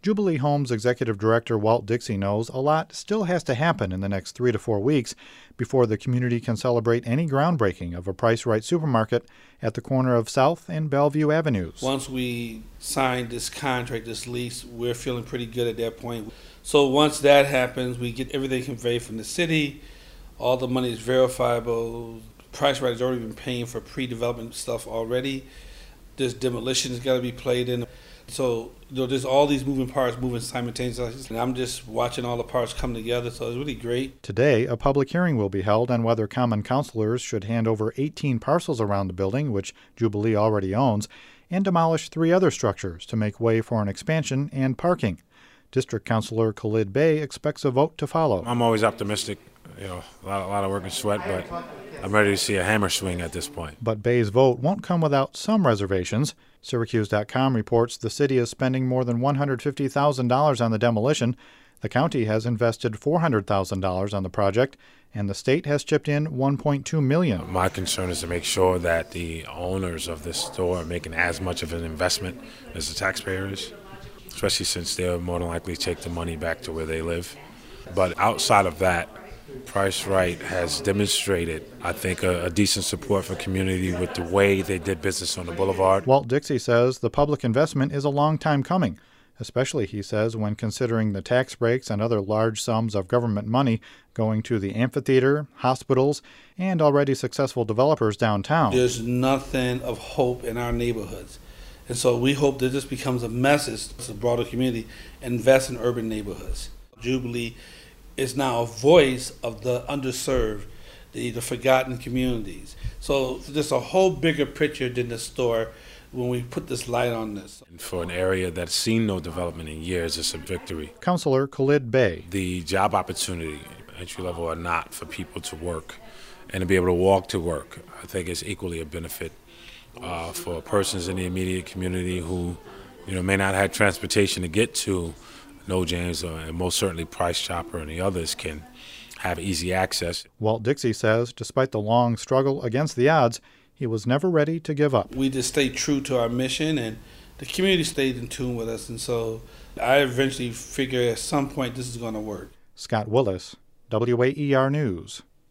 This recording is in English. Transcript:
Jubilee Homes Executive Director Walt Dixie knows a lot still has to happen in the next 3 to 4 weeks before the community can celebrate any groundbreaking of a Price Right supermarket at the corner of South and Bellevue Avenues. Once we sign this contract, this lease, we're feeling pretty good at that point. So once that happens, we get everything conveyed from the city. All the money is verifiable. Price Right has already been paying for pre-development stuff already. This demolition has got to be played in. So there's all these moving parts moving simultaneously, and I'm just watching all the parts come together, so it's really great. Today, a public hearing will be held on whether common councilors should hand over 18 parcels around the building, which Jubilee already owns, and demolish 3 other structures to make way for an expansion and parking. District Councilor Khalid Bey expects a vote to follow. I'm always optimistic. A lot of work and sweat, but I'm ready to see a hammer swing at this point. But Bey's vote won't come without some reservations. Syracuse.com reports the city is spending more than $150,000 on the demolition. The county has invested $400,000 on the project, and the state has chipped in $1.2 million. My concern is to make sure that the owners of this store are making as much of an investment as the taxpayers, especially since they'll more than likely take the money back to where they live. But outside of that, Price Right has demonstrated, I think, a decent support for community with the way they did business on the boulevard. Walt Dixie says the public investment is a long time coming, especially, he says, when considering the tax breaks and other large sums of government money going to the amphitheater, hospitals, and already successful developers downtown. There's nothing of hope in our neighborhoods. And so we hope that this becomes a message to the broader community: invest in urban neighborhoods. Jubilee is now a voice of the underserved, the forgotten communities. So there's a whole bigger picture than the store when we put this light on this. And for an area that's seen no development in years, it's a victory. Councilor Khalid Bey. The job opportunity, entry level or not, for people to work and to be able to walk to work, I think is equally a benefit for persons in the immediate community who may not have transportation to get to No James, and most certainly Price Chopper and the others can have easy access. Walt Dixie says despite the long struggle against the odds, he was never ready to give up. We just stayed true to our mission, and the community stayed in tune with us. And so I eventually figured at some point this is going to work. Scott Willis, WAER News.